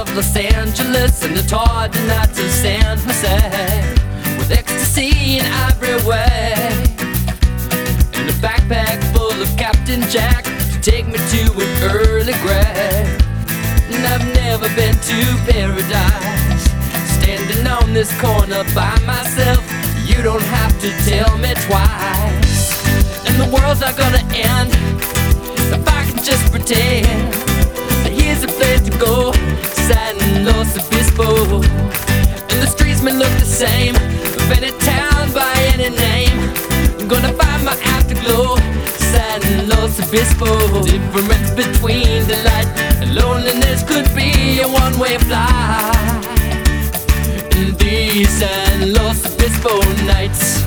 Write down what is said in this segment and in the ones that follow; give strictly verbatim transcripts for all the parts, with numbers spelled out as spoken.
Los Angeles and the tawdry nights of San Jose, with ecstasy in every way, and a backpack full of Captain Jack to take me to an early grave. And I've never been to paradise, standing on this corner by myself. You don't have to tell me twice. And the world's not gonna end if I can just pretend that here's a place to go, San Luis Obispo. And the streets may look the same of any town by any name. I'm gonna find my afterglow, San Luis Obispo. Difference between delight and loneliness could be a one-way flight in these San Luis Obispo nights.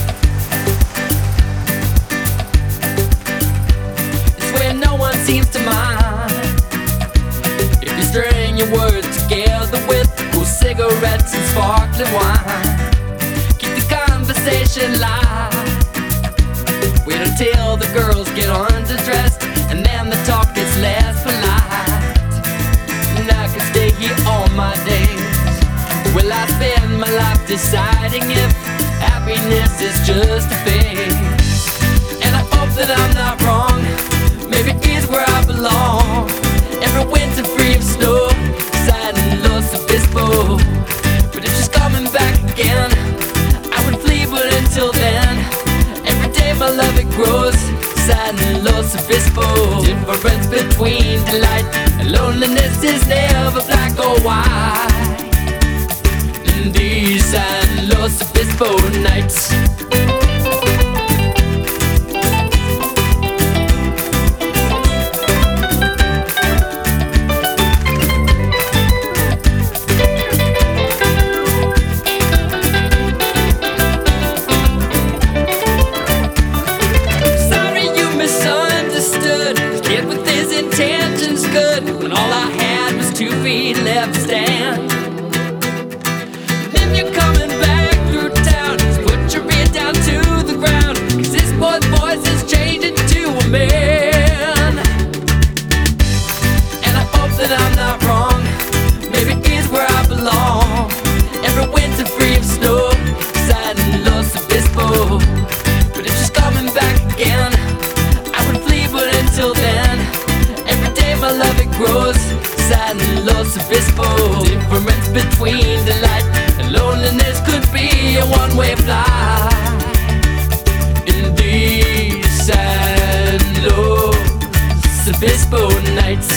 It's where no one seems to mind if you string your words together with cool cigarettes and sparkling wine. Keep the conversation light. Wait until the girls get underdressed, and then the talk gets less polite. And I can stay here all my days. Will I spend my life deciding if happiness is just a phase? And I hope that I'm not wrong. Maybe here's where I belong. Every winter free of snow, San Luis Obispo. But if she's coming back again, I would flee, but until then, every day my love it grows, San Luis Obispo. Difference between delight and loneliness is never black or white in these San Luis Obispo nights. When all I had was two feet left to stand. Then you're coming back through town, just put your ear down to the ground, 'cause this boy's voice is changing to a man. And I hope that I'm not wrong. Maybe here's where I belong. Every winter free of snow, San Luis Obispo. But if she's coming back again, I would flee, but until then, my love it grows, San Luis Obispo. Difference between delight and loneliness could be a one-way flight in these San Luis Obispo nights.